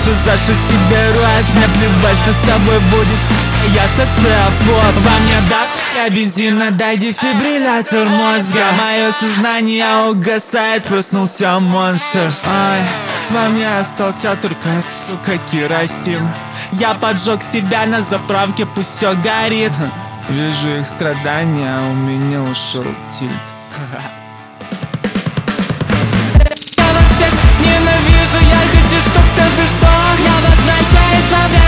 уши зашить себе рот. Мне плевать, что с тобой будет, я социофоб. Во мне до бензина, дай дефибриллятор мозга. Мое сознание угасает, проснулся монстр. Ай, во мне остался только, сука, керосин. Я поджег себя на заправке, пусть все горит. Вижу их страдания, у меня ушел тильт. Я вас всех ненавижу, я хочу, чтоб каждый сдох. Я возвращаюсь во время.